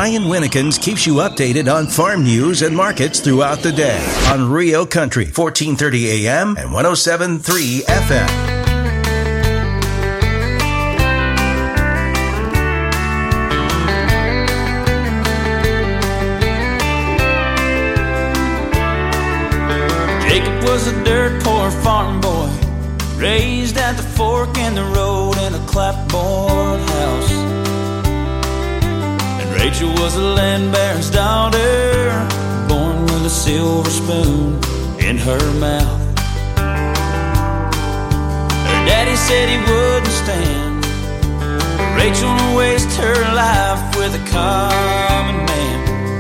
Ryan Winnekins keeps you updated on farm news and markets throughout the day on Rio Country, 1430 AM and 107.3 FM. Jacob was a dirt poor farm boy, raised at the fork in the road in a clapboard house. And Rachel was a land baron's daughter, born with a silver spoon in her mouth. Her daddy said he wouldn't stand Rachel to waste her life with a common man.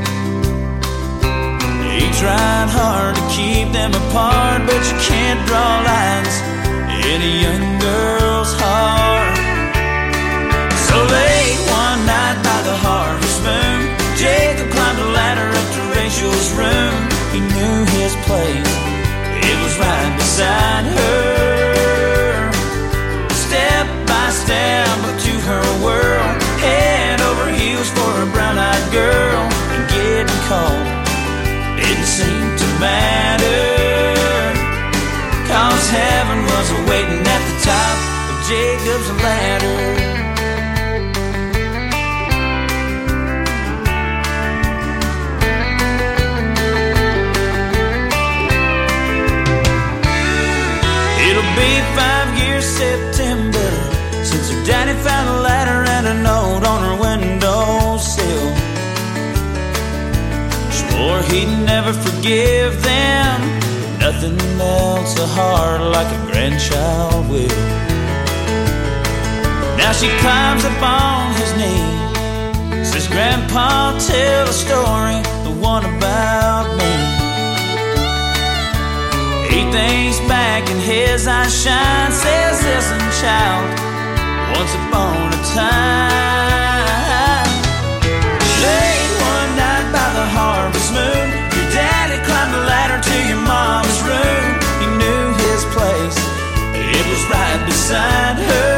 He tried hard to keep them apart, but you can't draw lines in a young girl's heart. So late one night by the harvest moon, Jacob climbed a ladder up to Rachel's room. He knew his place, it was right beside her. Step by step up to her world, head over heels for a brown-eyed girl. And getting caught didn't seem to matter, 'cause heaven was waiting at the top of Jacob's ladder. It'll be 5 years September since her daddy found a ladder and a note on her windowsill. Swore he'd never forgive them, nothing melts a heart like a grandchild will. Now she climbs up on his knee, says, Grandpa, tell a story, the one about me. He thinks back and his eyes shine, says, listen, child, once upon a time. Late one night by the harvest moon, your daddy climbed the ladder to your mom's room. He knew his place, it was right beside her.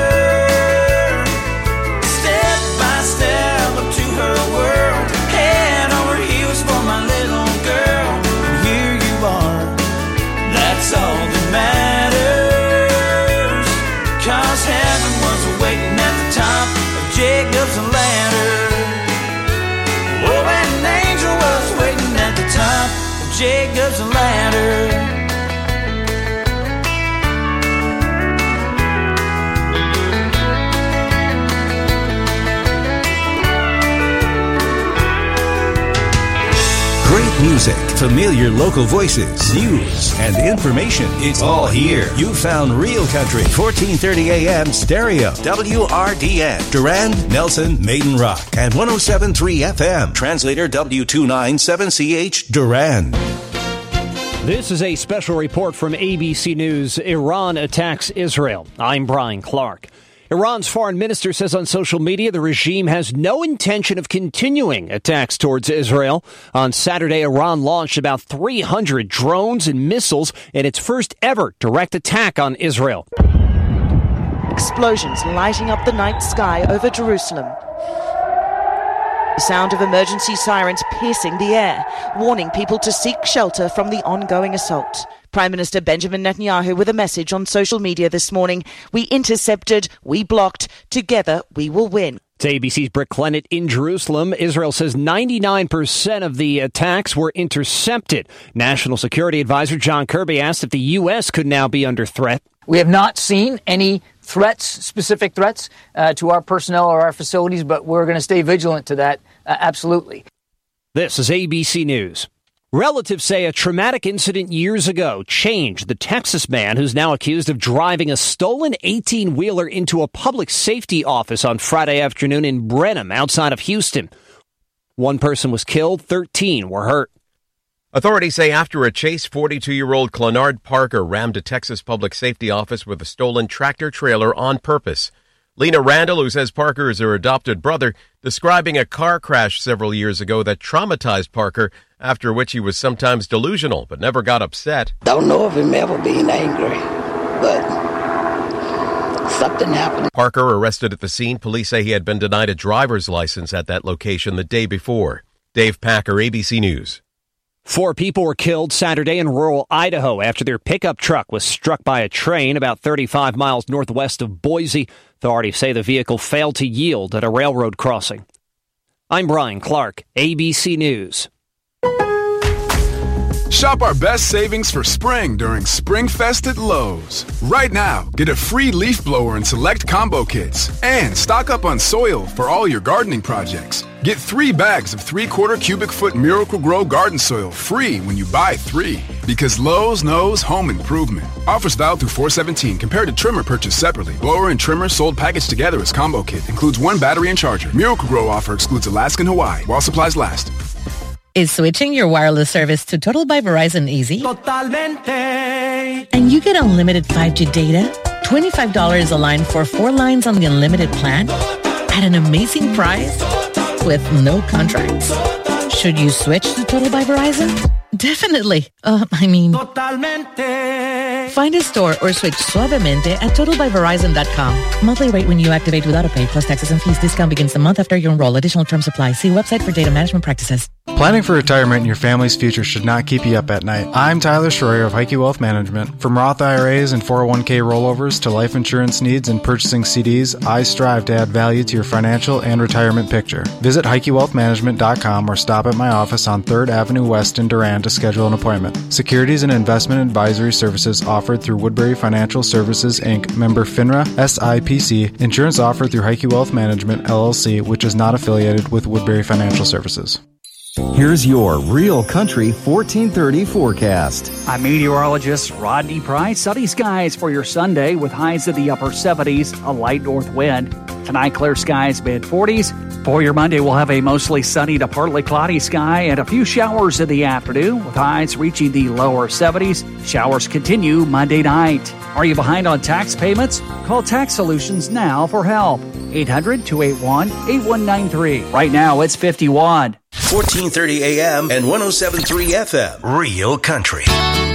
Step by step up to her world, head over heels for my little girl. And here you are, that's all that matters, 'cause heaven was waiting at the top of Jacob's ladder. Oh, and an angel was waiting at the top of Jacob's ladder. Great music, familiar local voices, news, and information. It's all here. You found Real Country, 1430 AM stereo, WRDN, Durand, Nelson, Maiden Rock, and 107.3 FM. Translator W297CH, Durand. This is a special report from ABC News. Iran attacks Israel. I'm Brian Clark. Iran's foreign minister says on social media the regime has no intention of continuing attacks towards Israel. On Saturday, Iran launched about 300 drones and missiles in its first ever direct attack on Israel. Explosions lighting up the night sky over Jerusalem. The sound of emergency sirens piercing the air, warning people to seek shelter from the ongoing assault. Prime Minister Benjamin Netanyahu with a message on social media this morning. We intercepted, we blocked, together we will win. To ABC's Britt Clennett in Jerusalem, Israel says 99% of the attacks were intercepted. National Security Advisor John Kirby asked if the U.S. could now be under threat. We have not seen any threats, specific threats to our personnel or our facilities, but we're going to stay vigilant to that, absolutely. This is ABC News. Relatives say a traumatic incident years ago changed the Texas man who's now accused of driving a stolen 18-wheeler into a public safety office on Friday afternoon in Brenham, outside of Houston. One person was killed, 13 were hurt. Authorities say after a chase, 42-year-old Clenard Parker rammed a Texas public safety office with a stolen tractor-trailer on purpose. Lena Randall, who says Parker is her adopted brother, describing a car crash several years ago that traumatized Parker, after which he was sometimes delusional but never got upset. Don't know of him ever being angry, but something happened. Parker arrested at the scene. Police say he had been denied a driver's license at that location the day before. Dave Packer, ABC News. 4 people were killed Saturday in rural Idaho after their pickup truck was struck by a train about 35 miles northwest of Boise. Authorities say the vehicle failed to yield at a railroad crossing. I'm Brian Clark, ABC News. Shop our best savings for spring during SpringFest at Lowe's. Right now, get a free leaf blower and select combo kits. And stock up on soil for all your gardening projects. Get 3 bags of 3/4 cubic foot Miracle-Gro garden soil free when you buy 3. Because Lowe's knows home improvement. Offers valid through 4/17. Compared to trimmer purchased separately. Blower and trimmer sold packaged together as combo kit. Includes 1 battery and charger. Miracle-Gro offer excludes Alaska and Hawaii while supplies last. Is switching your wireless service to Total by Verizon easy? Totalmente. And you get unlimited 5G data, $25 a line for 4 lines on the unlimited plan at an amazing price with no contracts. Should you switch to Total by Verizon? Definitely. Totalmente. Find a store or switch suavemente at totalbyverizon.com. Monthly rate when you activate without a pay plus taxes and fees. Discount begins the month after you enroll. Additional terms apply. See website for data management practices. Planning for retirement and your family's future should not keep you up at night. I'm Tyler Schroyer of Heike Wealth Management. From Roth IRAs and 401k rollovers to life insurance needs and purchasing CDs, I strive to add value to your financial and retirement picture. Visit HeikeWealthManagement.com or stop at my office on 3rd Avenue West in Durand to schedule an appointment. Securities and investment advisory services offered through Woodbury Financial Services, Inc., member FINRA, SIPC. Insurance offered through Heike Wealth Management, LLC, which is not affiliated with Woodbury Financial Services. Here's your Real Country 1430 forecast. I'm meteorologist Rodney Price. Sunny skies for your Sunday with highs in the upper 70s, a light north wind. Tonight, clear skies, mid-40s. For your Monday, we'll have a mostly sunny to partly cloudy sky and a few showers in the afternoon with highs reaching the lower 70s. Showers continue Monday night. Are you behind on tax payments? Call Tax Solutions now for help. 800-281-8193. Right now, it's 51. 1430 AM and 107.3 FM. Real Country.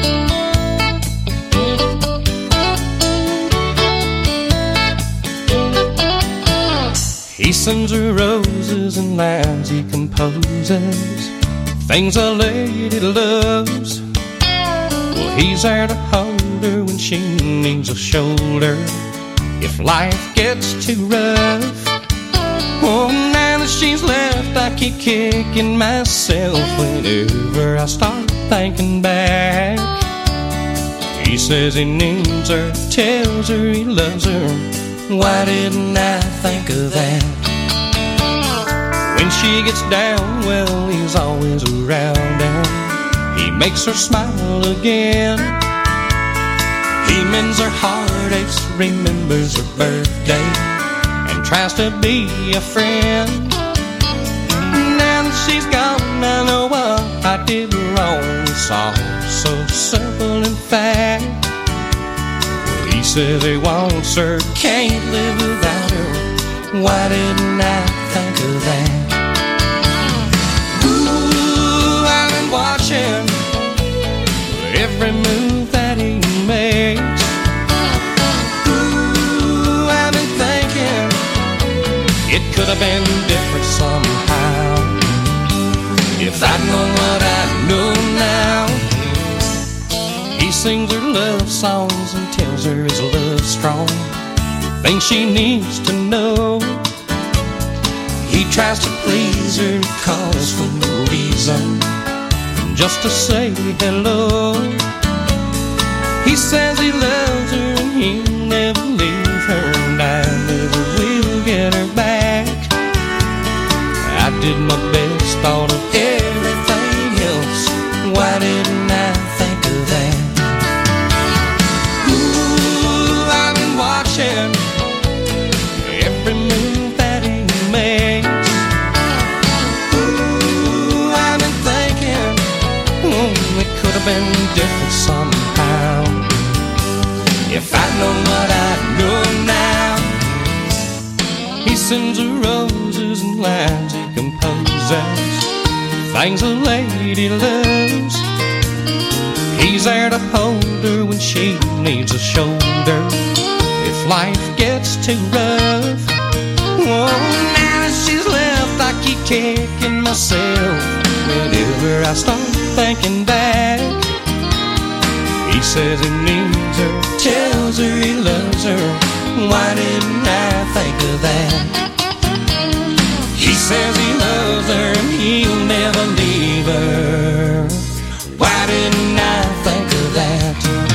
He sends her roses and lines he composes, things a lady loves. Well, he's there to hold her when she needs a shoulder if life gets too rough. Oh, now that she's left, I keep kicking myself whenever I start thinking back. He says he needs her, tells her he loves her. Why didn't I think of that? When she gets down, well, he's always around and he makes her smile again. He mends her heartaches, remembers her birthday, and tries to be a friend. Now that she's gone, I know what I did wrong. It's all so simple in fact. He says he wants her, can't live without her. Why didn't I think of that? Ooh, I've been watching every move that he makes. Ooh, I've been thinking it could have been different somehow if I'd known what I know now. He sings her love songs and tells her his love's strong, things she needs to know. He tries to please her, calls for no reason, just to say hello. He says he loves her and he'll never leave her, and I never will get her back. I did my best, thought of everything else. Why didn't I think of that? Every move that he makes. Ooh, I've been thinking, it could have been different somehow if I'd known what I know now. He sends her roses and lines he composes, things a lady loves. He's there to hold her when she needs a shoulder if life gets too rough. Oh, now that she's left, I keep kicking myself whenever I start thinking back. He says he needs her, tells her he loves her. Why didn't I think of that? He says he loves her and he'll never leave her. Why didn't I think of that?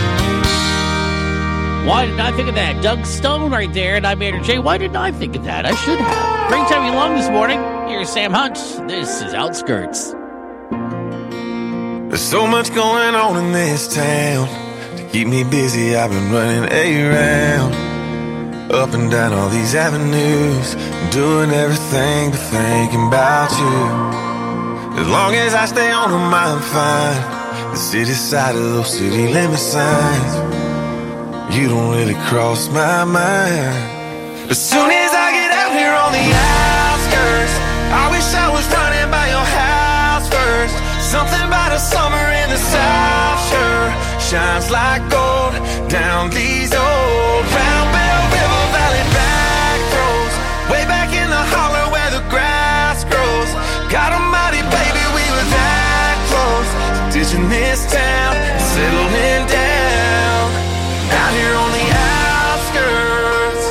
Why didn't I think of that? Doug Stone right there, and I'm Andrew J. Why didn't I think of that? I should have. Great time along this morning. Here's Sam Hunt. This is Outskirts. There's so much going on in this town. To keep me busy, I've been running around, up and down all these avenues, doing everything but thinking about you. As long as I stay on them, I'm fine. The city side of those city limit signs, you don't really cross my mind. As soon as I get out here on the outskirts, I wish I was running by your house first. Something about a summer in the South sure shines like gold down these old Round Bell River Valley back roads, way back in the holler where the grass grows. God almighty, baby, we were that close to ditching this town, settling down out here on the outskirts.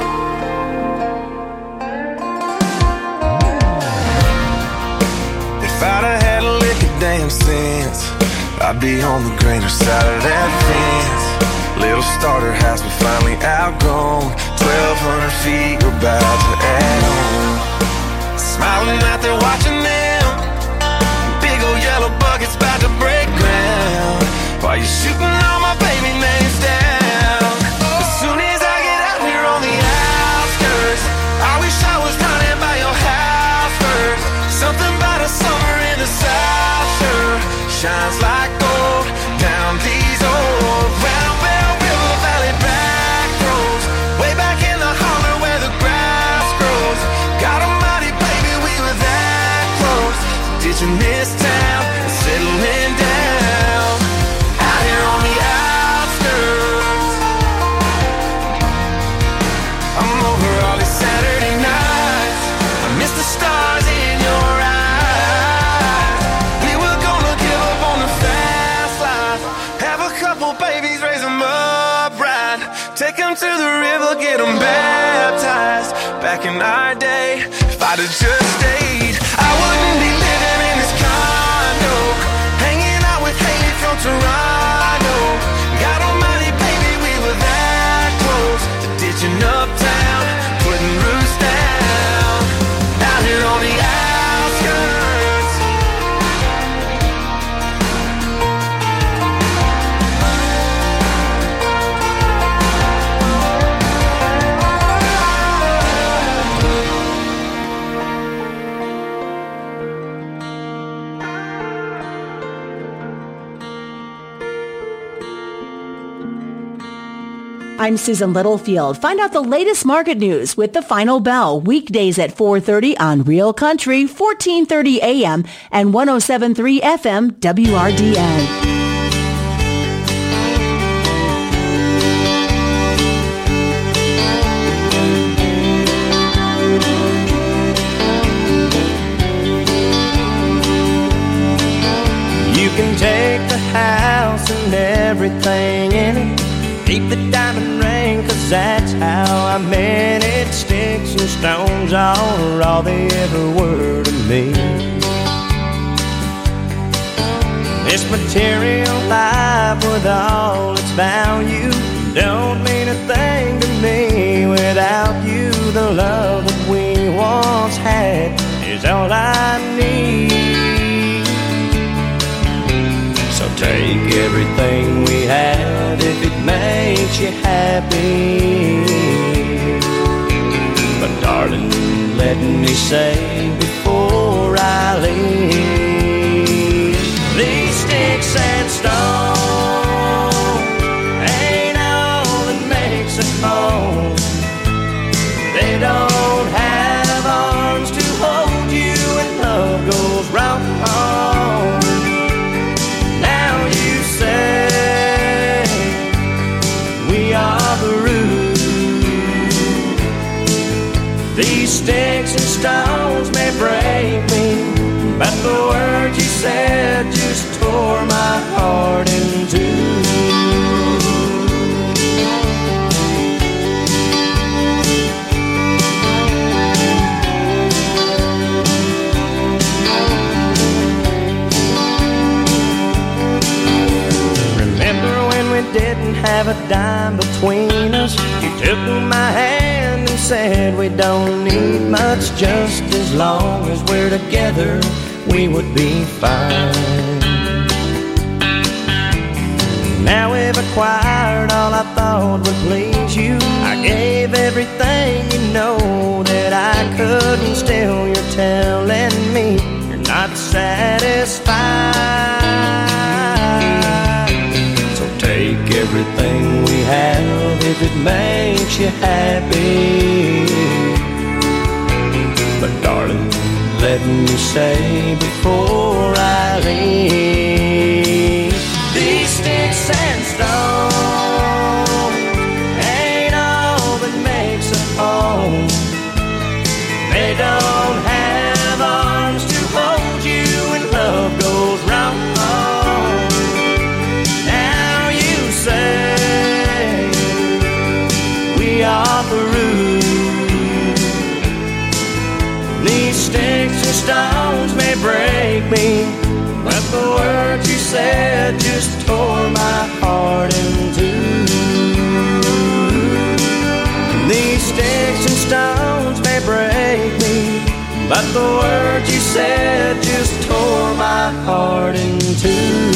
If I'd have had a lick of damn sense, I'd be on the greener side of that fence. Little starter house we finally outgrown, 1,200 feet we're about to add on. Smiling out there watching them, big old yellow buckets about to break ground, while you're shooting all my baby names down. As soon as I get out here on the outskirts, I wish I was running by your house first. Something about a summer in the South sure shines like gold down these old Round Bell River Valley back roads, way back in the holler where the grass grows. God almighty, baby, we were that close to ditching this town and settling down out here on the outskirts. I'm over all these Saturday nights, I miss the stars in your eyes. We were gonna give up on the fast life, have a couple babies, raise them up right, take them to the river, get them baptized. Back in our day, if I'd have just stayed, I wouldn't be living in this condo, hanging out with Haley from Toronto. God almighty, baby, we were that close to ditching uptown, putting roots down out here on the outskirts. I'm Susan Littlefield. Find out the latest market news with The Final Bell, weekdays at 4:30 on Real Country, 1430 AM and 107.3 FM WRDN. You can take the house and everything in it, keep the diamond ring, 'cause that's how I meant it. Sticks and stones are all they ever were to me. This material life with all its value don't mean a thing to me without you. The love that we once had is all I need. So take everything we have if it makes you happy. But darling, let me say before I leave, these sticks and stones ain't all that makes us home. They don't have arms to hold you when love goes wrong. Now you say we are the roots, didn't have a dime between us. You took my hand and said we don't need much, just as long as we're together we would be fine. Now we've acquired all I thought would please you. I gave everything, you know that I could, and still you're telling me you're not satisfied. So take everything we have if it makes you happy. But darling, let me say before I leave, these sticks and stones ain't all that makes a home. They don't have arms to hold you when love goes wrong. Now you say we are through. These sticks and stones may break me, but the words you said just tore my heart in two. These sticks and stones may break me, but the words you said just tore my heart in two.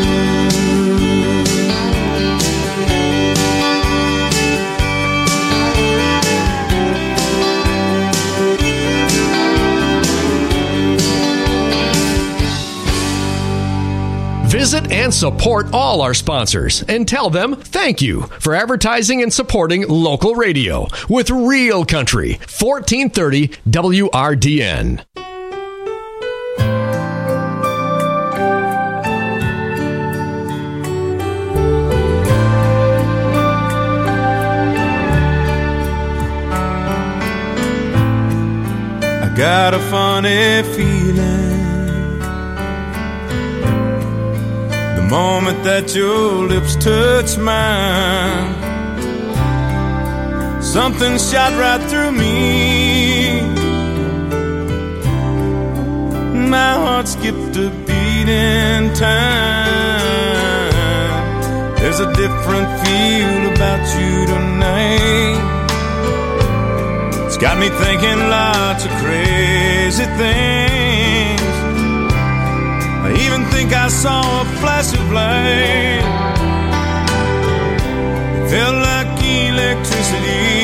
Visit and support all our sponsors and tell them thank you for advertising and supporting local radio with Real Country 1430 WRDN. I got a funny feeling the moment that your lips touch mine. Something shot right through me. My heart skipped a beat in time. There's a different feel about you tonight. It's got me thinking lots of crazy things. I even think I saw a flash of light. It felt like electricity.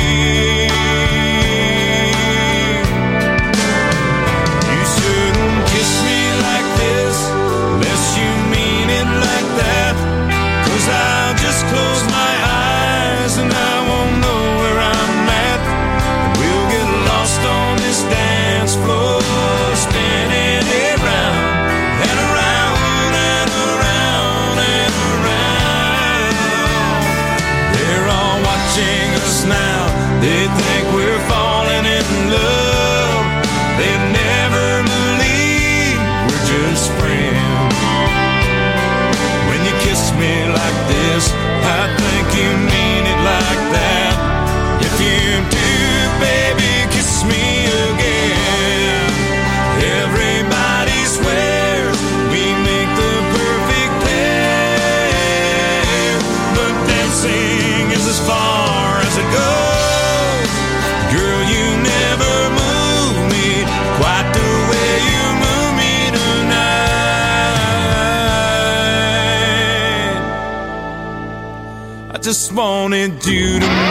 You shouldn't kiss me like this unless you mean it like that. 'Cause I'll just close my eyes and I won't know where I'm at. And we'll get lost on this dance floor, spinning around and around and around and around. They're all watching us now. They think we're falling in love. They never believe we're just friends. When you kiss me like this, I think you mean it like that. If you do, baby, kiss me again. Everybody swears we make the perfect pair, but dancing is as far as it goes. Girl, you never move me quite the way you move me tonight. I just wanted you to know.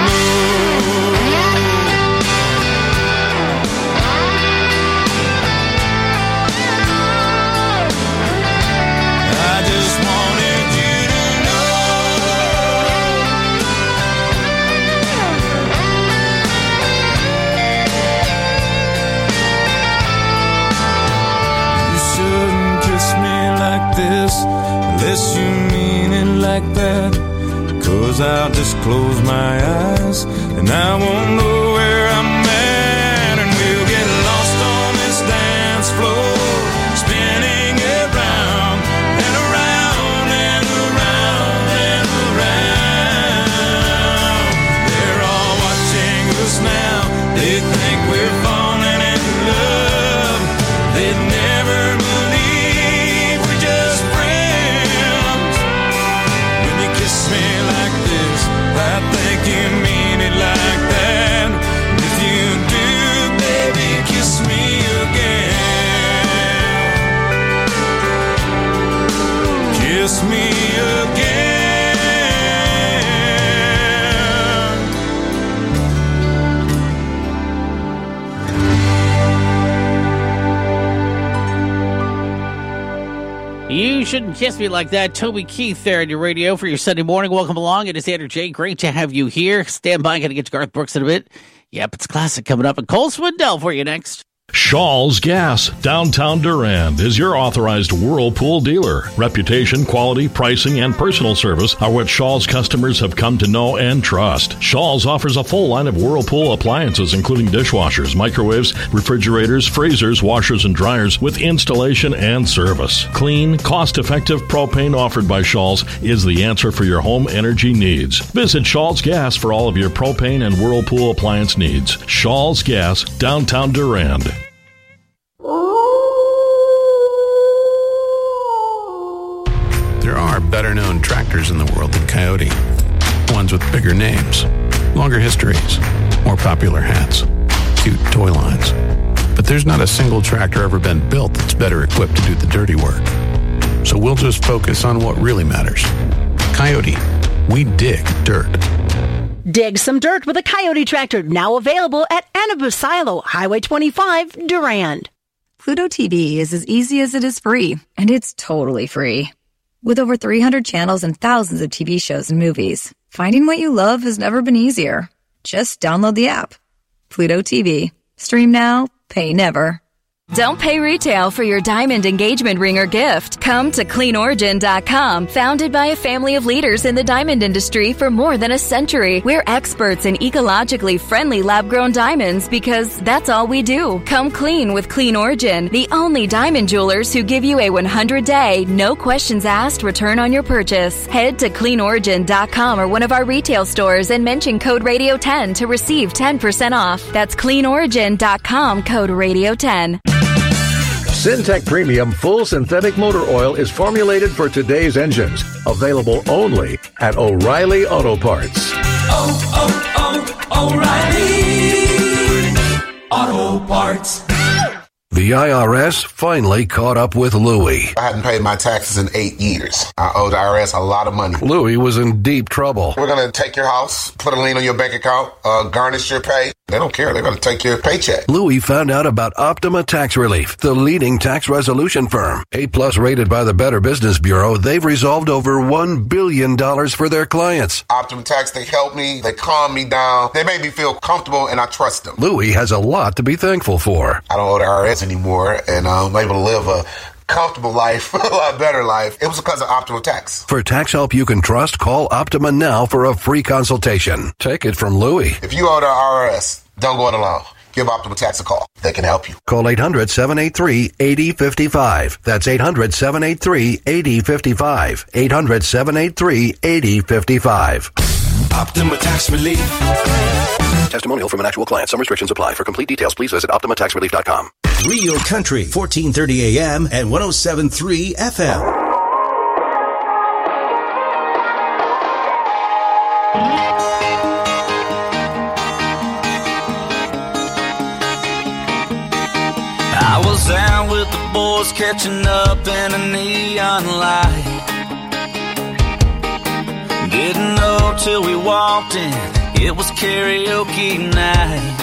This, unless you mean it like that. 'Cause I'll just close my eyes and I won't know where I'm at. And we'll get lost on this dance floor, spinning around and around and around and around. They're all watching us now. They think we're falling in love. They'd never believe we're just friends. When you kiss me like shouldn't kiss me like that. Toby Keith there on your radio for your Sunday morning. Welcome along. It is Andrew J. Great to have you here. Stand by. Going to get to Garth Brooks in a bit. Yep, it's classic coming up. And Cole Swindell for you next. Shaw's Gas, downtown Durand, is your authorized Whirlpool dealer. Reputation, quality, pricing, and personal service are what Shaw's customers have come to know and trust. Shaw's offers a full line of Whirlpool appliances, including dishwashers, microwaves, refrigerators, freezers, washers, and dryers, with installation and service. Clean, cost-effective propane offered by Shaw's is the answer for your home energy needs. Visit Shaw's Gas for all of your propane and Whirlpool appliance needs. Shaw's Gas, downtown Durand. There are better-known tractors in the world than Coyote. Ones with bigger names, longer histories, more popular hats, cute toy lines. But there's not a single tractor ever been built that's better equipped to do the dirty work. So we'll just focus on what really matters. Coyote, we dig dirt. Dig some dirt with a Coyote tractor, now available at Annabu Silo, Highway 25, Durand. Pluto TV is as easy as it is free, and it's totally free. With over 300 channels and thousands of TV shows and movies, finding what you love has never been easier. Just download the app. Pluto TV. Stream now, pay never. Don't pay retail for your diamond engagement ring or gift. Come to CleanOrigin.com, founded by a family of leaders in the diamond industry for more than a century. We're experts in ecologically friendly lab-grown diamonds because that's all we do. Come clean with Clean Origin, the only diamond jewelers who give you a 100-day, no questions asked return on your purchase. Head to CleanOrigin.com or one of our retail stores and mention code Radio10 to receive 10% off. That's CleanOrigin.com, code Radio10. Syntec Premium Full Synthetic Motor Oil is formulated for today's engines. Available only at O'Reilly Auto Parts. O'Reilly Auto Parts. The IRS finally caught up with Louie. I hadn't paid my taxes in 8 years. I owed the IRS a lot of money. Louie was in deep trouble. We're going to take your house, put a lien on your bank account, garnish your pay. They don't care. They're going to take your paycheck. Louie found out about Optima Tax Relief, the leading tax resolution firm. A+ rated by the Better Business Bureau, they've resolved over $1 billion for their clients. Optima Tax, they helped me. They calmed me down. They made me feel comfortable, and I trust them. Louie has a lot to be thankful for. I don't owe the IRS anymore, and I'm able to live a comfortable life, a lot better life. It was because of Optima Tax. For tax help you can trust, call Optima now for a free consultation. Take it from Louie. If you owe the IRS, don't go it alone. Give Optima Tax a call. They can help you. Call 800-783-8055. That's 800-783-8055. 800-783-8055. Optima Tax Relief. Testimonial from an actual client. Some restrictions apply. For complete details, please visit OptimaTaxRelief.com. Real Country, 1430 AM and 107.3 FM. I was out with the boys catching up in a neon light. Didn't know till we walked in, it was karaoke night.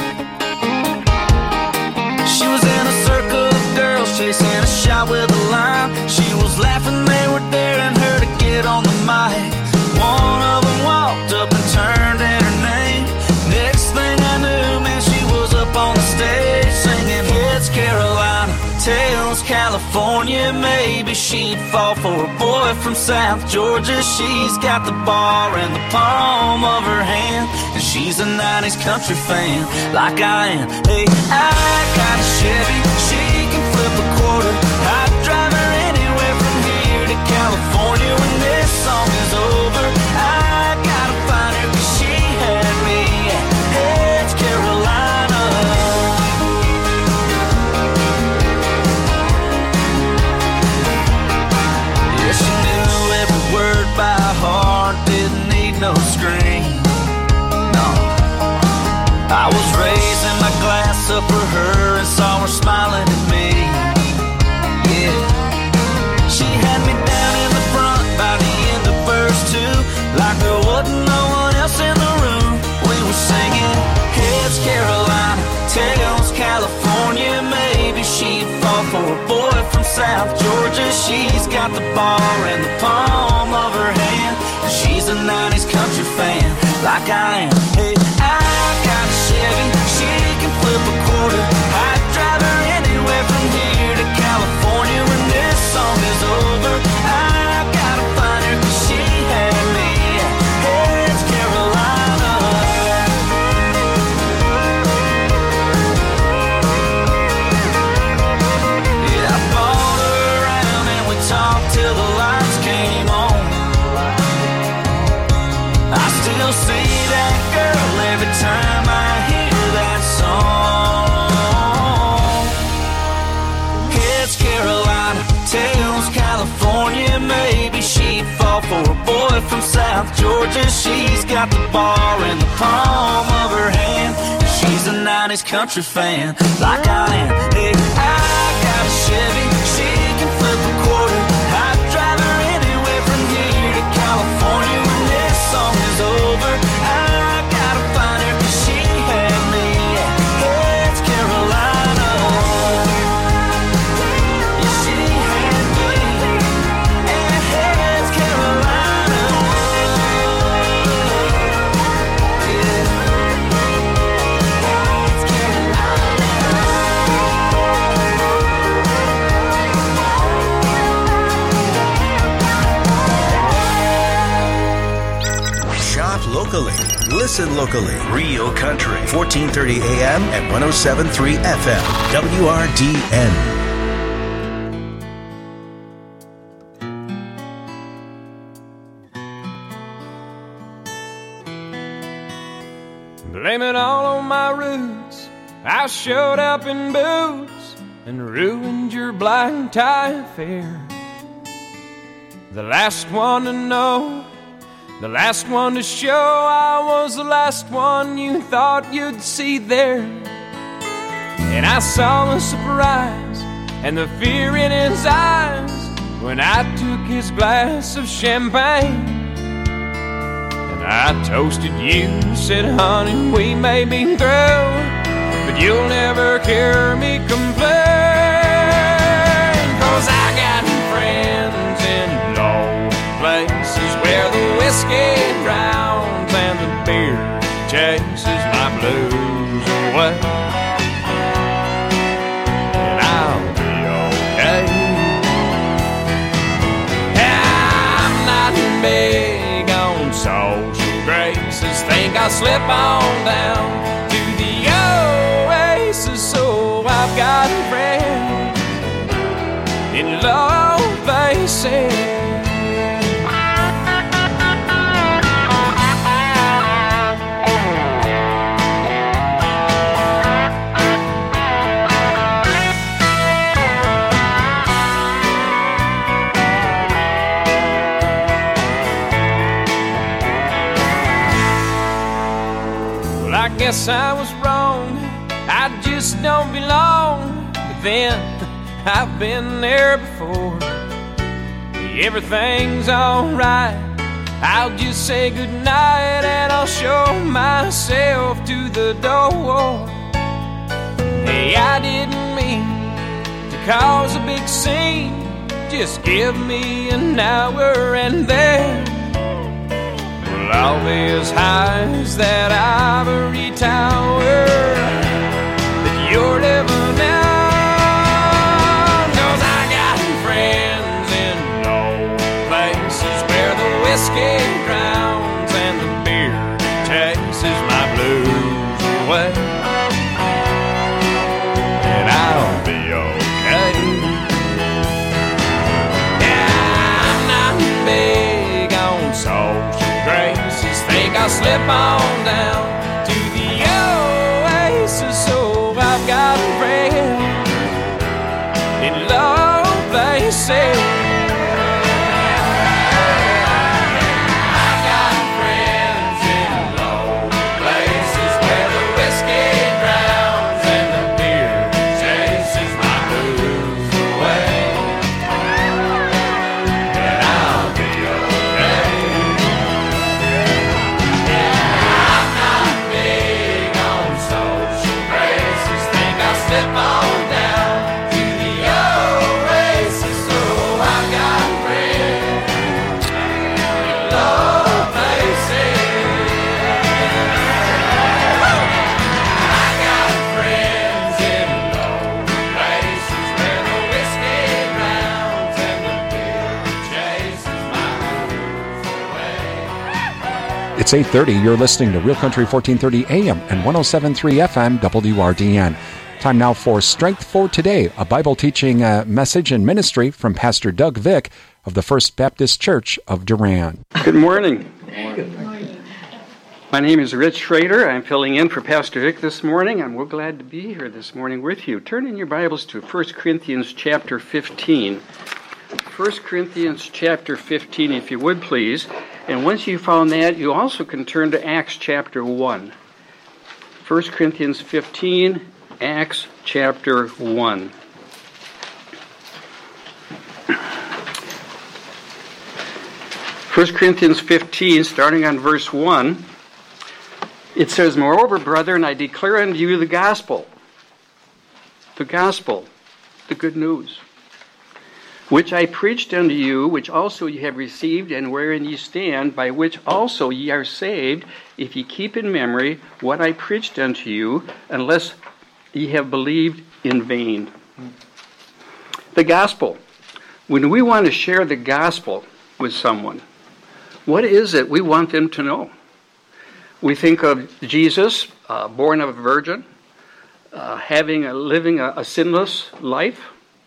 She was in a circle of girls chasing a shot with a line. She was laughing, they were daring her to get on the mic. One of them walked up and turned in her name. Next thing I knew, man, she was up on the stage singing Hits Carolina, Tails California. Maybe she'd fall for a boy from South Georgia. She's got the bar in the palm of her hand, and she's a 90s country fan like I am. Hey, I got a Chevy, she can flip a quarter. I'd drive her anywhere from here to California. When this song is over, I gotta find her, 'cause she had me at Hits Carolina. Yeah, she knew every word by heart, didn't need no screen. No, I was raising my glass up for her and saw her smiling at me. Yeah, she had me down in the front by the end of verse 2, like there wasn't no one else in the room. We were singing Hits Carolina, Tails California. Maybe she'd fall for a boy from South Georgia. she's got the bar in the palm of her hand. She's a 90s country fan, like I am. Hey, I got a Chevy, she can flip a quarter. I'd drive her anywhere from here to California. When this song is over, I gotta find her, 'cause she had me. Hey, it's Carolina. Yeah, I bought her around and we talked till the lights came on. I still see that girl every time I hear that song. It's Carolina, tells California, maybe she'd fall for a boy from South Georgia. She's got the bar in the palm of her hand. She's a 90s country fan, like I am. Hey, I got a Chevy, she can flip a quarter. I'd drive her anywhere from here to California. When this song is over, I gotta find her, 'cause she had me. Hey, it's Carolina. Yeah, she had me. Hey, it's Carolina. Shop locally. Listen locally. Real Country. 1430 AM and 107.3 FM. WRDN. Blame it all on my roots. I showed up in boots and ruined your black tie affair. The last one to know, the last one to show I was the last one you thought you'd see there. And I saw the surprise and the fear in his eyes when I took his glass of champagne. And I toasted you, said, honey, we may be through, but you'll never hear me complain. 'Cause I got friends in low places where the whiskey drowns and the beer chases my blues away. And I'll be okay. I'm not big on social graces. Think I'll slip on down to the oasis. So I've got friends in low places. Guess I was wrong, I just don't belong. But then I've been there before. Everything's alright, I'll just say goodnight and I'll show myself to the door. Hey, I didn't mean to cause a big scene. Just give me an hour and then all these highs that ivory tower that you're living in. 'Cause I got friends in low places where the whiskey drowns and the beer chases my blues away. And I'll be okay. Yeah, I'm not big on social graces. Think I'll slip on down to the oasis. So I've got friends in low places. I've got friends in low places where the whiskey drowns and the beer chases my blues away. And I'll be okay. I'm not It's 8:30. You're listening to Real Country 1430 AM and 107.3 FM WRDN. Time now for Strength for Today, a Bible teaching message and ministry from Pastor Doug Vick of the First Baptist Church of Durand. Good morning. My name is Rich Schrader. I'm filling in for Pastor Vick this morning, and we're glad to be here this morning with you. Turn in your Bibles to 1 Corinthians chapter 15. 1 Corinthians chapter 15, if you would please. And once you've found that, you also can turn to Acts chapter 1. 1 Corinthians 15, Acts chapter 1. First Corinthians 15, starting on verse 1, it says, "Moreover, brethren, I declare unto you the gospel, the good news, which I preached unto you, which also ye have received, and wherein ye stand, by which also ye are saved, if ye keep in memory what I preached unto you, unless ye have believed in vain." The gospel. When we want to share the gospel with someone, what is it we want them to know? We think of Jesus, born of a virgin, living a sinless life,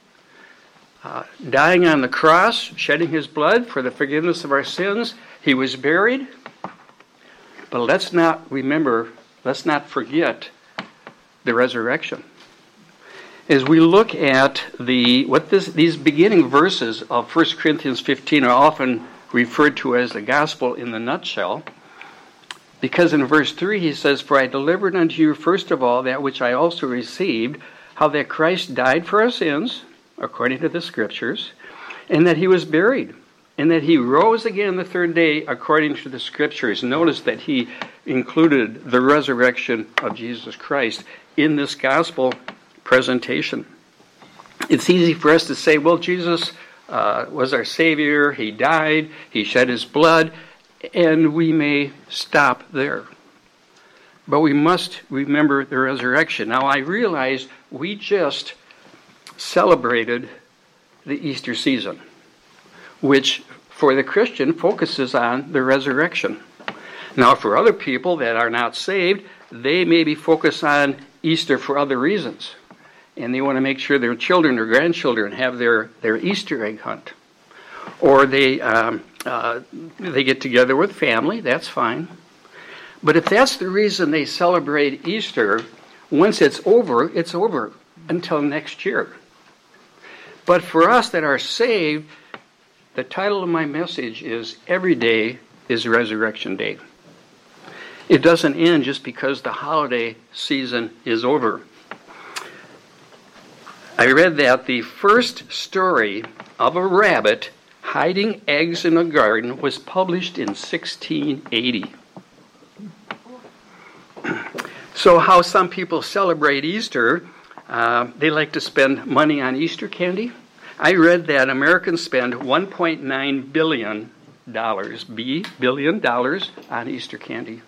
dying on the cross, shedding his blood for the forgiveness of our sins. He was buried. But let's not forget the resurrection. As we look at these beginning verses of 1 Corinthians 15 are often referred to as the gospel in the nutshell, because in verse 3 he says, "For I delivered unto you first of all that which I also received, how that Christ died for our sins, according to the Scriptures, and that he was buried, and that he rose again the third day, according to the Scriptures." Notice that he included the resurrection of Jesus Christ in this gospel presentation. It's easy for us to say, well, Jesus was our Savior, he died, he shed his blood, and we may stop there. But we must remember the resurrection. Now, I realize we just celebrated the Easter season, which for the Christian focuses on the resurrection. Now, for other people that are not saved, they maybe focus on Easter for other reasons, and they want to make sure their children or grandchildren have their Easter egg hunt, or they get together with family. That's fine. But if that's the reason they celebrate Easter, once it's over until next year. But for us that are saved, the title of my message is "Every Day is Resurrection Day." It doesn't end just because the holiday season is over. I read that the first story of a rabbit hiding eggs in a garden was published in 1680. So how some people celebrate Easter, they like to spend money on Easter candy. I read that Americans spend $1.9 billion on Easter candy.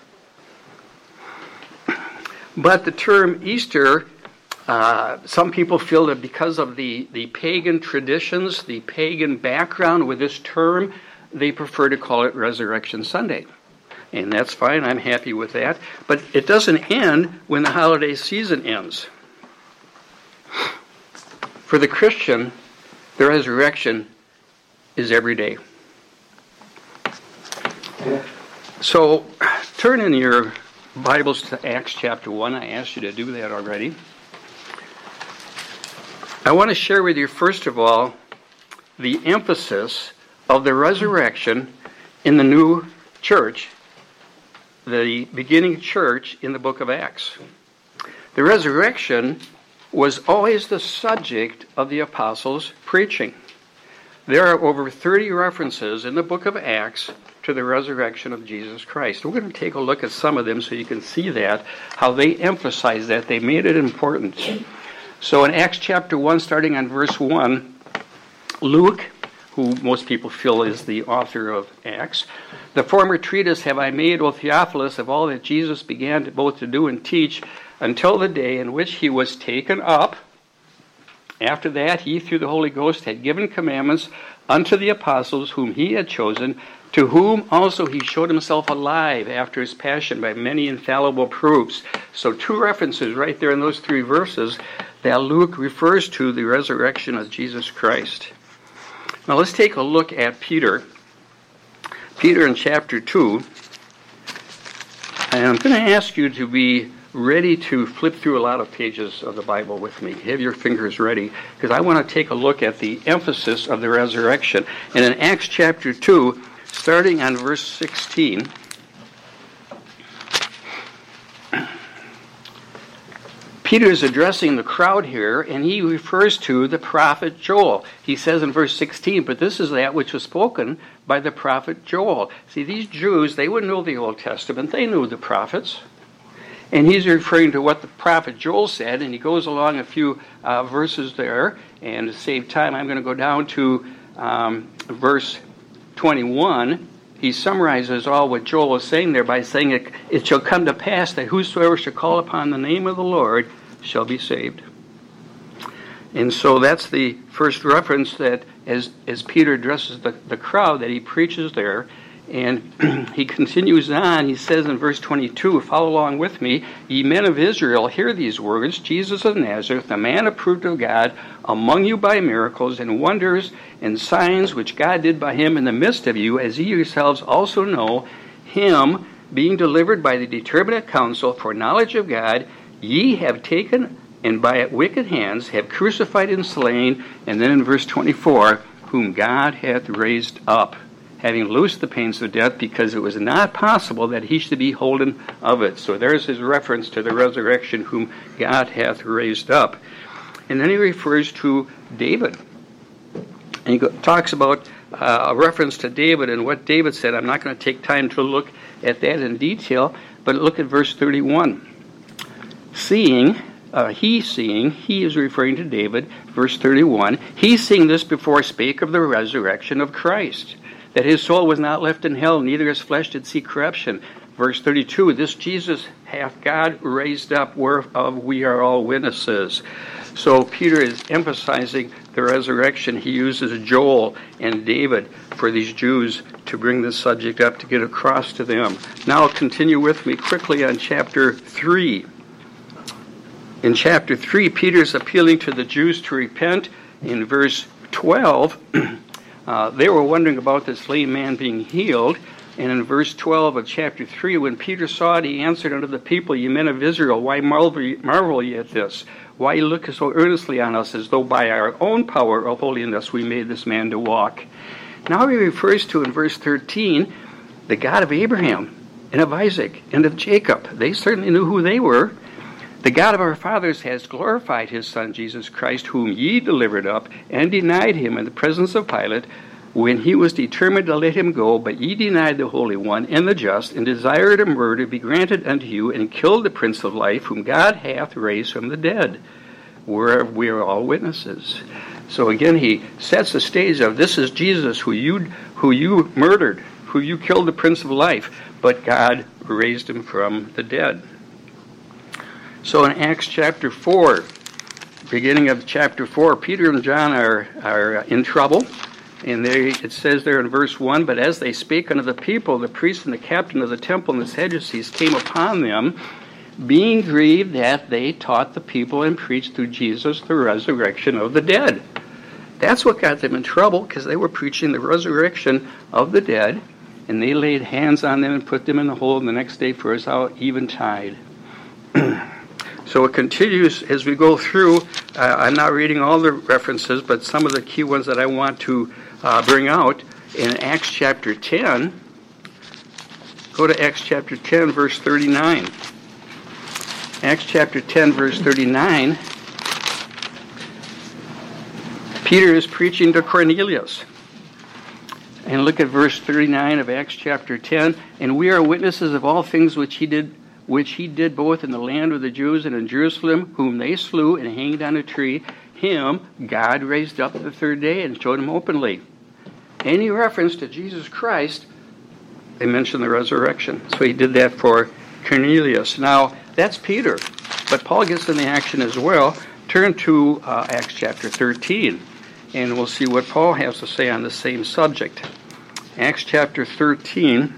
But the term Easter, some people feel that because of the pagan traditions, the pagan background with this term, they prefer to call it Resurrection Sunday. And that's fine, I'm happy with that. But it doesn't end when the holiday season ends. For the Christian, the resurrection is every day. So turn in your Bibles to Acts chapter 1. I asked you to do that already. I want to share with you, first of all, the emphasis of the resurrection in the new church, the beginning church in the book of Acts. The resurrection was always the subject of the apostles' preaching. There are over 30 references in the book of Acts to the resurrection of Jesus Christ. We're going to take a look at some of them so you can see that, how they emphasize that. They made it important. So in Acts chapter 1, starting on verse 1, Luke, who most people feel is the author of Acts, "The former treatise have I made, O Theophilus, of all that Jesus began both to do and teach, until the day in which he was taken up. After that, he, through the Holy Ghost, had given commandments unto the apostles whom he had chosen, to whom also he showed himself alive after his passion by many infallible proofs. So two references right there in those three verses that Luke refers to the resurrection of Jesus Christ. Now let's take a look at Peter. Peter in chapter 2. And I'm going to ask you to be ready to flip through a lot of pages of the Bible with me. Have your fingers ready, because I want to take a look at the emphasis of the resurrection. And in Acts chapter 2, starting on verse 16, Peter is addressing the crowd here, and he refers to the prophet Joel. He says in verse 16, but this is that which was spoken by the prophet Joel. See, these Jews, they wouldn't know the Old Testament. They knew the prophets. And he's referring to what the prophet Joel said, and he goes along a few verses there. And to save time, I'm going to go down to verse 21. He summarizes all what Joel is saying there by saying, it shall come to pass that whosoever shall call upon the name of the Lord shall be saved. And so that's the first reference that as Peter addresses the crowd that he preaches there. And he continues on. He says in verse 22, follow along with me, ye men of Israel, hear these words, Jesus of Nazareth, a man approved of God, among you by miracles and wonders and signs which God did by him in the midst of you, as ye yourselves also know, him being delivered by the determinate counsel for knowledge of God, ye have taken and by wicked hands have crucified and slain. And then in verse 24, whom God hath raised up, having loosed the pains of death, because it was not possible that he should be holden of it. So there's his reference to the resurrection, whom God hath raised up. And then he refers to David. And he talks about a reference to David and what David said. I'm not going to take time to look at that in detail, but look at verse 31. He is referring to David, verse 31, he seeing this before spake of the resurrection of Christ, that his soul was not left in hell, neither his flesh did see corruption. Verse 32, this Jesus hath God raised up, whereof we are all witnesses. So Peter is emphasizing the resurrection. He uses Joel and David for these Jews to bring this subject up, to get across to them. Now continue with me quickly on chapter 3. In chapter 3, Peter is appealing to the Jews to repent. In verse 12, they were wondering about this lame man being healed. And in verse 12 of chapter 3, when Peter saw it, he answered unto the people, ye men of Israel, why marvel ye at this? Why ye look so earnestly on us, as though by our own power of holiness we made this man to walk? Now he refers to, in verse 13, the God of Abraham, and of Isaac, and of Jacob. They certainly knew who they were. The God of our fathers has glorified his Son, Jesus Christ, whom ye delivered up, and denied him in the presence of Pilate, when he was determined to let him go. But ye denied the Holy One and the just, and desired a murder to be granted unto you, and killed the Prince of Life, whom God hath raised from the dead, whereof we are all witnesses. So again, he sets the stage of, this is Jesus who you murdered, who you killed, the Prince of Life, but God raised him from the dead. So in Acts chapter 4, beginning of chapter 4, Peter and John are in trouble. And it says there in verse 1, but as they spake unto the people, the priest and the captain of the temple and the Sadducees came upon them, being grieved that they taught the people and preached through Jesus the resurrection of the dead. That's what got them in trouble, because they were preaching the resurrection of the dead, and they laid hands on them and put them in the hole, and the next day for us out eventide. So it continues as we go through. I'm not reading all the references, but some of the key ones that I want to bring out. In Acts chapter 10, go to Acts chapter 10, verse 39. Acts chapter 10, verse 39, Peter is preaching to Cornelius. And look at verse 39 of Acts chapter 10. And we are witnesses of all things which he did both in the land of the Jews and in Jerusalem, whom they slew and hanged on a tree. Him God raised up the third day and showed him openly. Any reference to Jesus Christ, they mention the resurrection. So he did that for Cornelius. Now, that's Peter. But Paul gets in the action as well. Turn to Acts chapter 13, and we'll see what Paul has to say on the same subject. Acts chapter 13,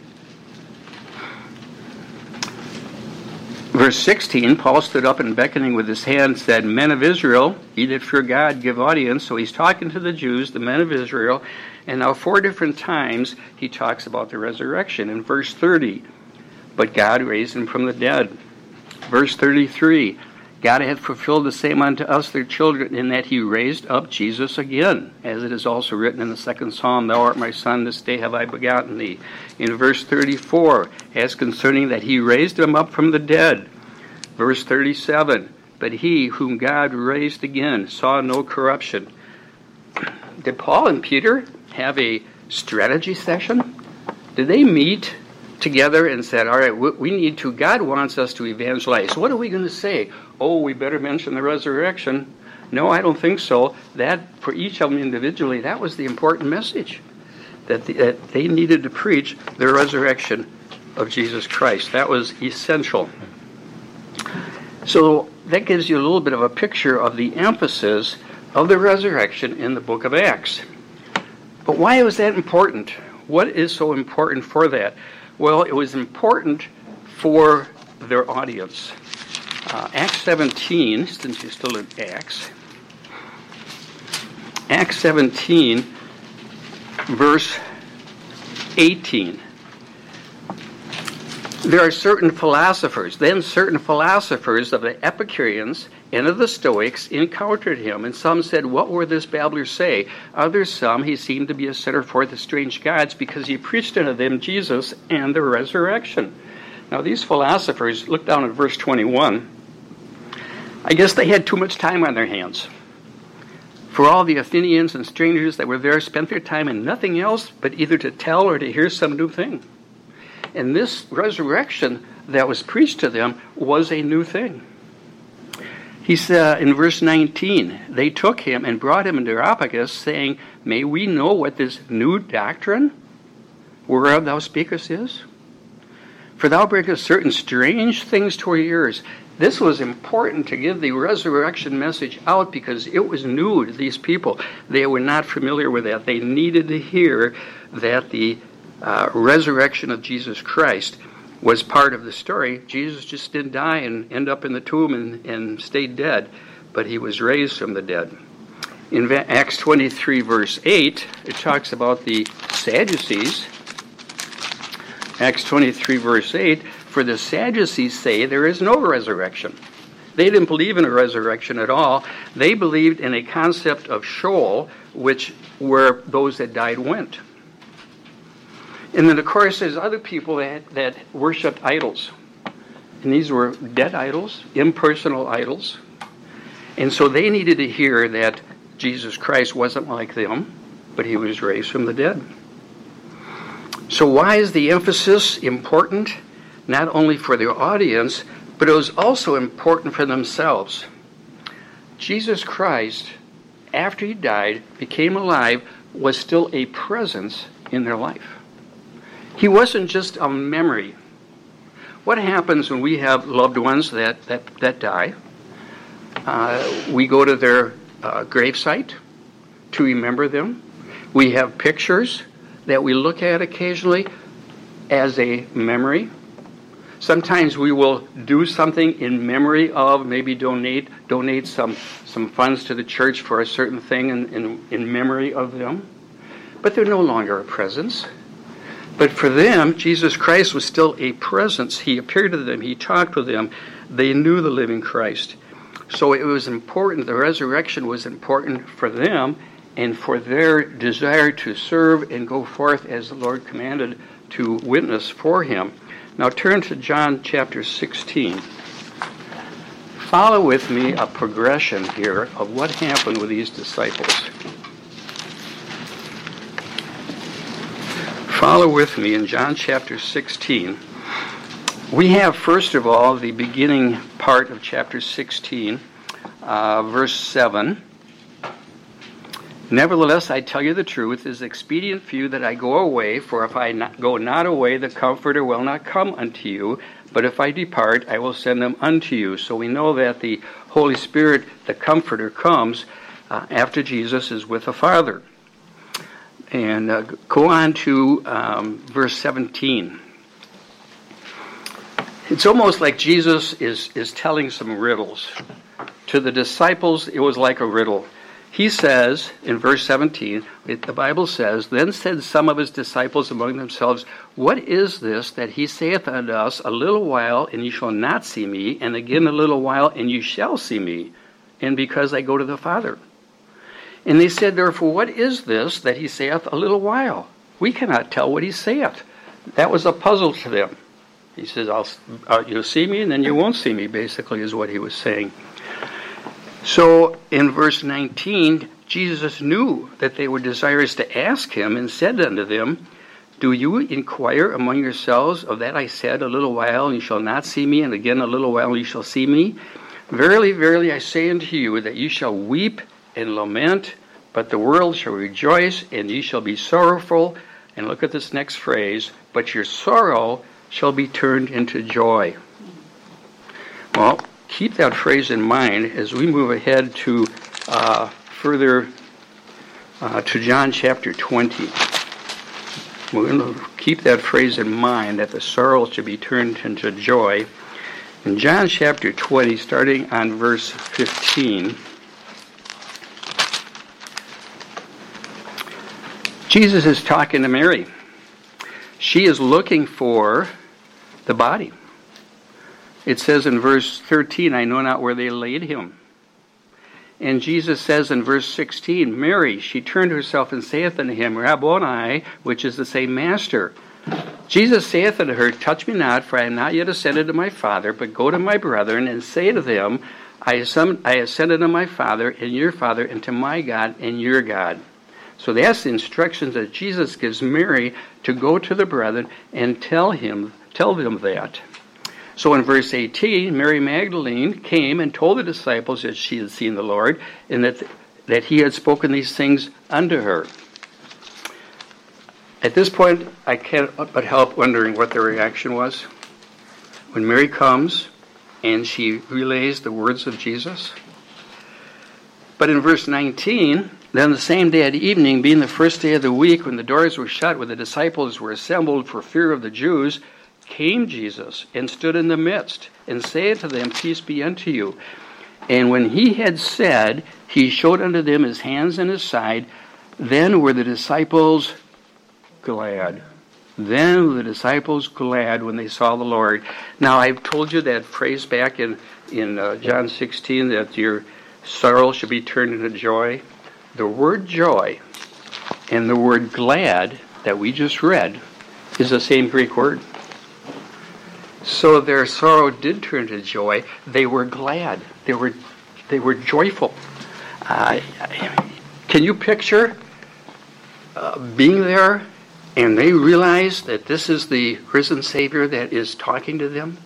verse 16, Paul stood up and beckoning with his hand said, "Men of Israel, ye that fear God, give audience." So he's talking to the Jews, the men of Israel, and now 4 different times he talks about the resurrection. In verse 30, but God raised him from the dead. Verse 33, God hath fulfilled the same unto us their children, in that he raised up Jesus again, as it is also written in the 2nd Psalm, "Thou art my son, this day have I begotten thee." In verse 34, as concerning that he raised him up from the dead. Verse 37, but he whom God raised again saw no corruption. Did Paul and Peter have a strategy session? Did they meet together and said, all right, we need to, God wants us to evangelize. What are we going to say? Oh, we better mention the resurrection. No, I don't think so. That, for each of them individually, that was the important message, that they needed to preach the resurrection of Jesus Christ. That was essential. So that gives you a little bit of a picture of the emphasis of the resurrection in the book of Acts. But why was that important? What is so important for that? Well, it was important for their audience. Acts 17, since you're still in Acts. Acts 17, verse 18. There are certain philosophers of the Epicureans and of the Stoics encountered him, and some said, what will this babbler say? Others, some, he seemed to be a setter forth of strange gods, because he preached unto them Jesus and the resurrection. Now these philosophers, look down at verse 21, I guess they had too much time on their hands. For all the Athenians and strangers that were there spent their time in nothing else but either to tell or to hear some new thing. And this resurrection that was preached to them was a new thing. He said in verse 19, they took him and brought him into Areopagus, saying, may we know what this new doctrine whereof thou speakest is? For thou bringest certain strange things to our ears. This was important to give the resurrection message out because it was new to these people. They were not familiar with that. They needed to hear that the resurrection of Jesus Christ was part of the story. Jesus just didn't die and end up in the tomb and stayed dead, but he was raised from the dead. In Acts 23, verse 8, it talks about the Sadducees. Acts 23, verse 8, for the Sadducees say there is no resurrection. They didn't believe in a resurrection at all. They believed in a concept of Sheol, which where those that died went. And then, of course, there's other people that worshipped idols. And these were dead idols, impersonal idols. And so they needed to hear that Jesus Christ wasn't like them, but he was raised from the dead. So why is the emphasis important? Not only for their audience, but it was also important for themselves. Jesus Christ, after he died, became alive, was still a presence in their life. He wasn't just a memory. What happens when we have loved ones that die? We go to their gravesite to remember them. We have pictures that we look at occasionally as a memory. Sometimes we will do something in memory of, maybe donate some funds to the church for a certain thing in memory of them. But they're no longer a presence. But for them, Jesus Christ was still a presence. He appeared to them. He talked with them. They knew the living Christ. So it was important. The resurrection was important for them and for their desire to serve and go forth as the Lord commanded to witness for him. Now turn to John chapter 16. Follow with me a progression here of what happened with these disciples. Follow with me in John chapter 16. We have, first of all, the beginning part of chapter 16, verse 7. Nevertheless, I tell you the truth, it is expedient for you that I go away, for if I go not away, the Comforter will not come unto you, but if I depart, I will send them unto you. So we know that the Holy Spirit, the Comforter, comes after Jesus is with the Father. And go on to verse 17. It's almost like Jesus is telling some riddles. To the disciples, it was like a riddle. He says, in verse 17, the Bible says, Then said some of his disciples among themselves, What is this that he saith unto us, A little while, and ye shall not see me, and again a little while, and ye shall see me, and because I go to the Father? And they said, Therefore, what is this that he saith, A little while? We cannot tell what he saith. That was a puzzle to them. He says, you'll see me, and then you won't see me, basically, is what he was saying. So in verse 19, Jesus knew that they were desirous to ask him, and said unto them, Do you inquire among yourselves of that I said, A little while, and you shall not see me, and again a little while, and you shall see me? Verily, verily, I say unto you, that ye shall weep and lament, but the world shall rejoice, and ye shall be sorrowful. And look at this next phrase, But your sorrow shall be turned into joy. Well, keep that phrase in mind as we move ahead to further to John chapter 20. We're going to keep that phrase in mind, that the sorrow should be turned into joy. In John chapter 20, starting on verse 15, Jesus is talking to Mary. She is looking for the body. It says in verse 13, I know not where they laid him. And Jesus says in verse 16, Mary, she turned herself and saith unto him, Rabboni, which is to say, Master. Jesus saith unto her, Touch me not, for I am not yet ascended to my Father, but go to my brethren, and say to them, I ascended to my Father, and your Father, and to my God, and your God. So that's the instructions that Jesus gives Mary to go to the brethren and tell them that. So in verse 18, Mary Magdalene came and told the disciples that she had seen the Lord, and that he had spoken these things unto her. At this point, I can't but help wondering what their reaction was. When Mary comes and she relays the words of Jesus. But in verse 19, then the same day at evening, being the first day of the week, when the doors were shut, when the disciples were assembled for fear of the Jews, came Jesus and stood in the midst, and said to them, Peace be unto you. And when he had said, he showed unto them his hands and his side. Then were the disciples glad. Then were the disciples glad when they saw the Lord. Now, I've told you that phrase back in John 16, that your sorrow should be turned into joy. The word joy and the word glad that we just read is the same Greek word. So their sorrow did turn to joy. They were glad. They were joyful. Can you picture being there and they realize that this is the risen Savior that is talking to them?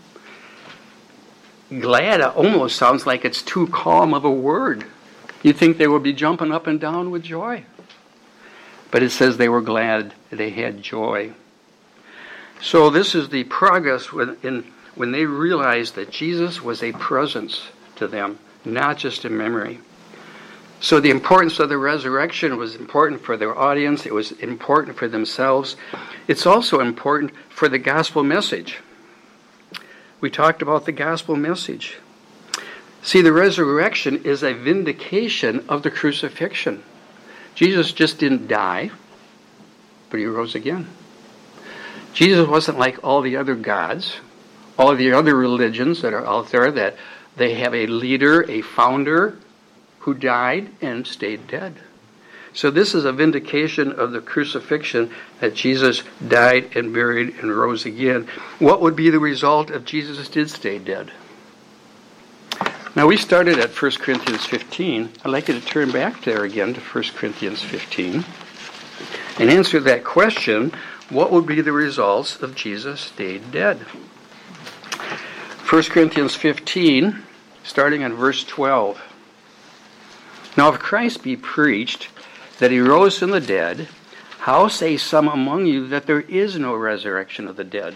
Glad almost sounds like it's too calm of a word. You'd think they would be jumping up and down with joy. But it says they were glad, they had joy. So this is the progress when they realized that Jesus was a presence to them, not just a memory. So the importance of the resurrection was important for their audience. It was important for themselves. It's also important for the gospel message. We talked about the gospel message. See, the resurrection is a vindication of the crucifixion. Jesus just didn't die, but he rose again. Jesus wasn't like all the other gods, all the other religions that are out there, that they have a leader, a founder, who died and stayed dead. So this is a vindication of the crucifixion, that Jesus died and buried and rose again. What would be the result if Jesus did stay dead? Now, we started at 1 Corinthians 15. I'd like you to turn back there again to 1 Corinthians 15 and answer that question, what would be the results if Jesus stayed dead? 1 Corinthians 15, starting on verse 12. Now, if Christ be preached that he rose from the dead, how say some among you that there is no resurrection of the dead?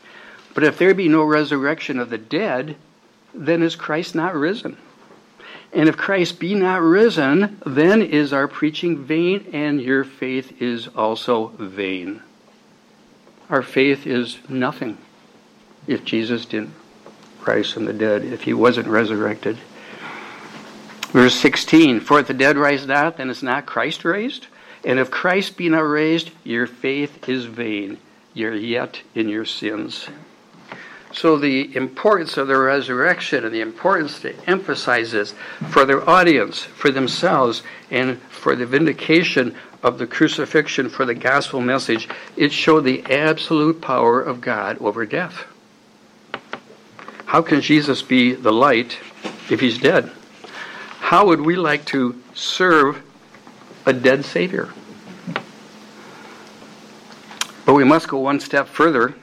But if there be no resurrection of the dead, then is Christ not risen? And if Christ be not risen, then is our preaching vain, and your faith is also vain. Our faith is nothing if Jesus didn't rise from the dead, if he wasn't resurrected. Verse 16, for if the dead rise not, then is not Christ raised? And if Christ be not raised, your faith is vain. You're yet in your sins. So the importance of the resurrection and the importance to emphasize this for their audience, for themselves, and for the vindication of the crucifixion for the gospel message, it showed the absolute power of God over death. How can Jesus be the light if he's dead? How would we like to serve a dead Savior? But we must go one step further.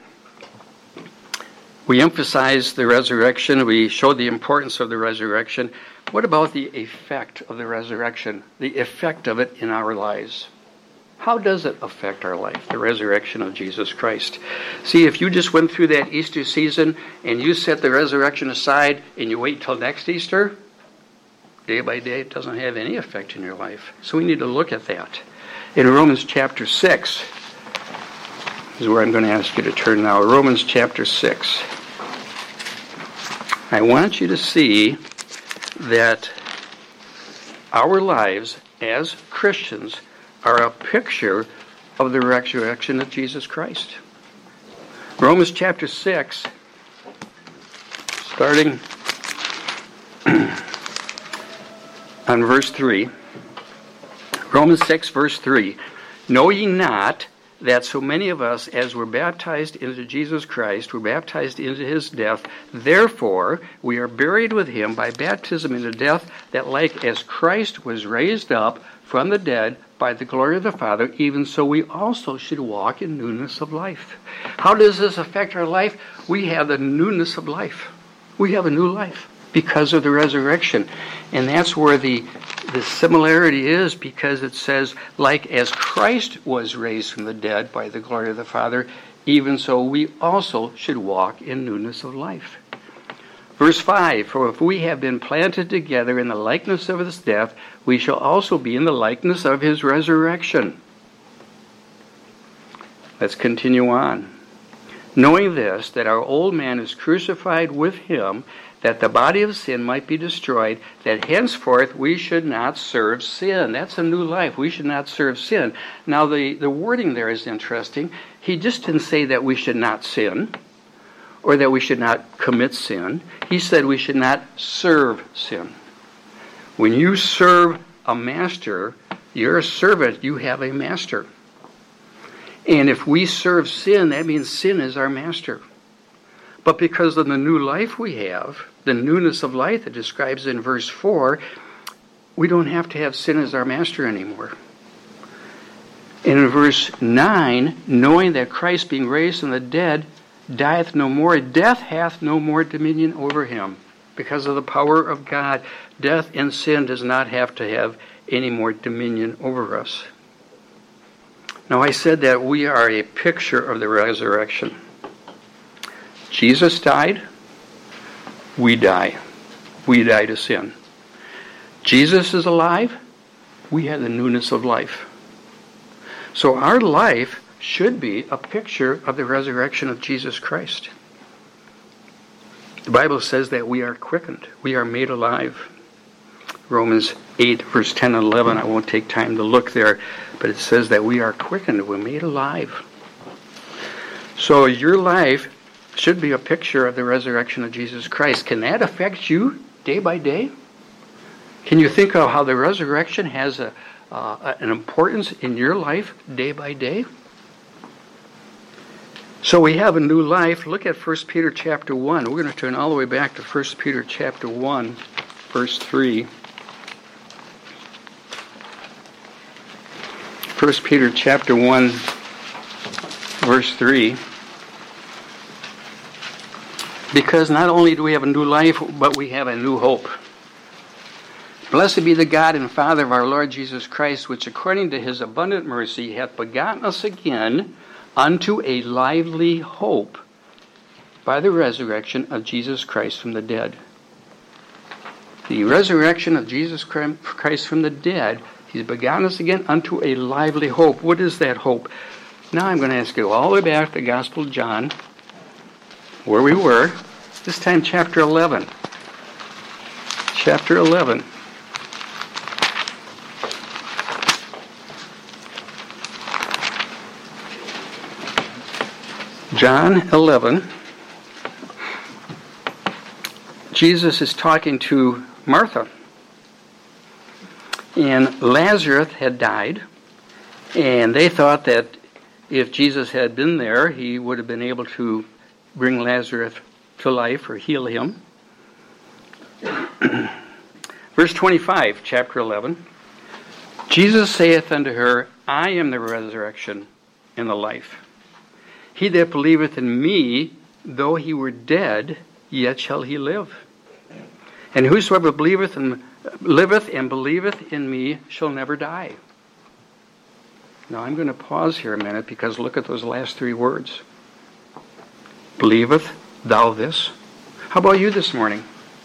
We emphasize the resurrection. We show the importance of the resurrection. What about the effect of the resurrection? The effect of it in our lives. How does it affect our life, the resurrection of Jesus Christ? See, if you just went through that Easter season and you set the resurrection aside and you wait till next Easter, day by day, it doesn't have any effect in your life. So we need to look at that. In Romans chapter 6 is where I'm going to ask you to turn now. Romans chapter 6. I want you to see that our lives as Christians are a picture of the resurrection of Jesus Christ. Romans chapter 6, starting on verse 3. Romans 6, verse 3. Know ye not that so many of us, as were baptized into Jesus Christ, were baptized into his death, therefore we are buried with him by baptism into death, that like as Christ was raised up from the dead by the glory of the Father, even so we also should walk in newness of life. How does this affect our life? We have the newness of life. We have a new life because of the resurrection. And that's where the similarity is, because it says, like as Christ was raised from the dead by the glory of the Father, even so we also should walk in newness of life. Verse 5, for if we have been planted together in the likeness of his death, we shall also be in the likeness of his resurrection. Let's continue on. Knowing this, that our old man is crucified with him, that the body of sin might be destroyed, that henceforth we should not serve sin. That's a new life. We should not serve sin. Now, the wording there is interesting. He just didn't say that we should not sin, or that we should not commit sin. He said we should not serve sin. When you serve a master, you're a servant. You have a master. And if we serve sin, that means sin is our master. But because of the new life we have, the newness of life that describes in verse 4, we don't have to have sin as our master anymore. And in verse 9, knowing that Christ being raised from the dead dieth no more, death hath no more dominion over him. Because of the power of God, death and sin does not have to have any more dominion over us. Now, I said that we are a picture of the resurrection. Jesus died, we die. We die to sin. Jesus is alive, we have the newness of life. So our life should be a picture of the resurrection of Jesus Christ. The Bible says that we are quickened, we are made alive. Romans 8, verse 10 and 11, I won't take time to look there, but it says that we are quickened, we're made alive. So your life should be a picture of the resurrection of Jesus Christ. Can that affect you day by day? Can you think of how the resurrection has an importance in your life day by day? So we have a new life. Look at 1 Peter chapter 1. We're going to turn all the way back to 1 Peter chapter 1, verse 3. 1 Peter chapter 1, verse 3. Because not only do we have a new life, but we have a new hope. Blessed be the God and Father of our Lord Jesus Christ, which according to his abundant mercy hath begotten us again unto a lively hope by the resurrection of Jesus Christ from the dead. the resurrection of Jesus Christ from the dead, He's begotten us again unto a lively hope. What is that hope? Now I'm going to ask you all the way back to the Gospel of John, where we were, this time chapter 11. Chapter 11. John 11. Jesus is talking to Martha. And Lazarus had died, and they thought that if Jesus had been there, he would have been able to bring Lazarus to life or heal him. Verse 25, chapter 11. Jesus saith unto her, I am the resurrection and the life. He that believeth in me, though he were dead, yet shall he live. And whosoever liveth and believeth in me shall never die. Now I'm going to pause here a minute because look at those last three words. Believeth thou this? How about you this morning?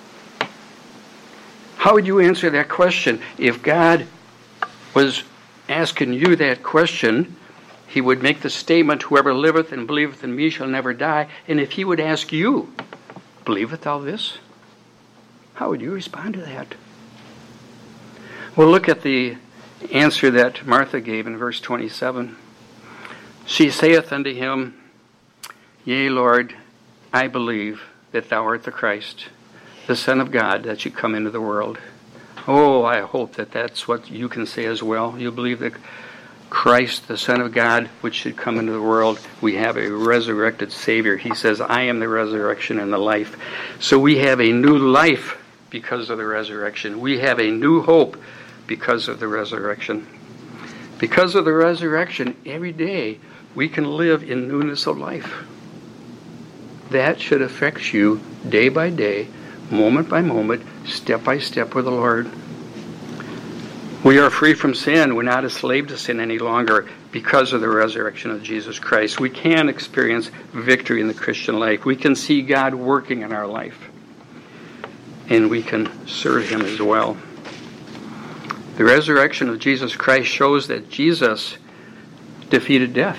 How would you answer that question? If God was asking you that question, He would make the statement, whoever liveth and believeth in me shall never die. And if He would ask you, believeth thou this? How would you respond to that? Well, look at the answer that Martha gave in verse 27. She saith unto him, Yea, Lord, I believe that thou art the Christ, the Son of God, that should come into the world. Oh, I hope that that's what you can say as well. You believe that Christ, the Son of God, which should come into the world. We have a resurrected Savior. He says, I am the resurrection and the life. So we have a new life because of the resurrection. We have a new hope because of the resurrection. Because of the resurrection, every day we can live in newness of life. That should affect you day by day, moment by moment, step by step with the Lord. We are free from sin. We're not a slave to sin any longer because of the resurrection of Jesus Christ. We can experience victory in the Christian life. We can see God working in our life. And we can serve Him as well. The resurrection of Jesus Christ shows that Jesus defeated death.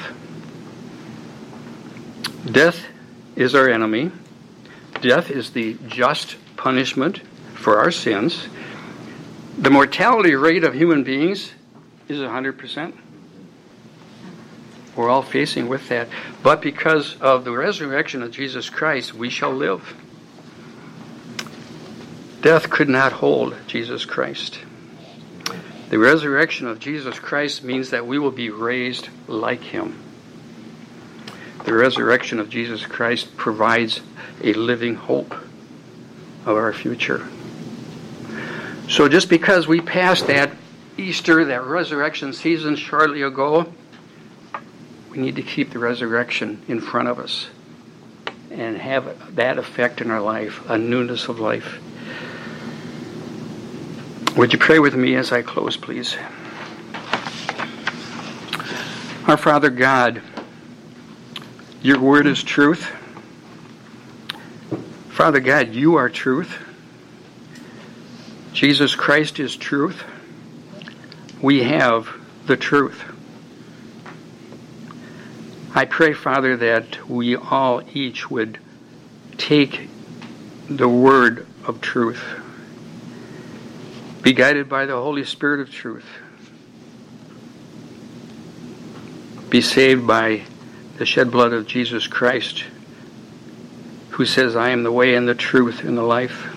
Death is our enemy. Death is the just punishment for our sins. The mortality rate of human beings is 100%. We're all facing with that. But because of the resurrection of Jesus Christ, we shall live. Death could not hold Jesus Christ. The resurrection of Jesus Christ means that we will be raised like Him. The resurrection of Jesus Christ provides a living hope of our future. So just because we passed that Easter, that resurrection season shortly ago, we need to keep the resurrection in front of us and have that effect in our life, a newness of life. Would you pray with me as I close, please? Our Father God, your word is truth. Father God, you are truth. Jesus Christ is truth. We have the truth. I pray, Father, that we all each would take the word of truth, be guided by the Holy Spirit of truth, be saved by the shed blood of Jesus Christ, who says, I am the way and the truth and the life.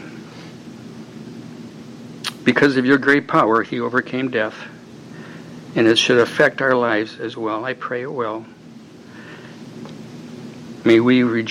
Because of your great power, He overcame death, and it should affect our lives as well. I pray it will. May we rejoice